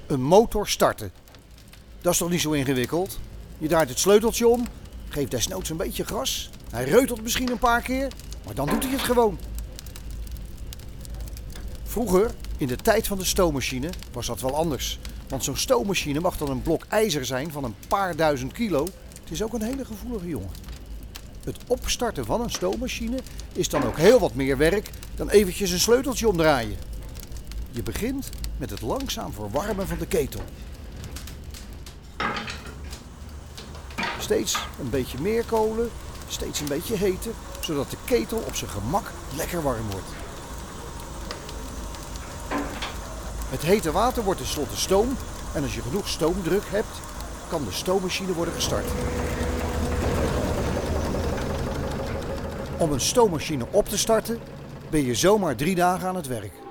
Een motor starten. Dat is toch niet zo ingewikkeld? Je draait het sleuteltje om, geeft desnoods een beetje gas. Hij reutelt misschien een paar keer, maar dan doet hij het gewoon. Vroeger, in de tijd van de stoommachine, was dat wel anders. Want zo'n stoommachine mag dan een blok ijzer zijn van een paar duizend kilo. Het is ook een hele gevoelige jongen. Het opstarten van een stoommachine is dan ook heel wat meer werk dan eventjes een sleuteltje omdraaien. Je begint met het langzaam verwarmen van de ketel. Steeds een beetje meer kolen, steeds een beetje heter, zodat de ketel op zijn gemak lekker warm wordt. Het hete water wordt tenslotte stoom en als je genoeg stoomdruk hebt, kan de stoommachine worden gestart. Om een stoommachine op te starten ben je zomaar 3 dagen aan het werk.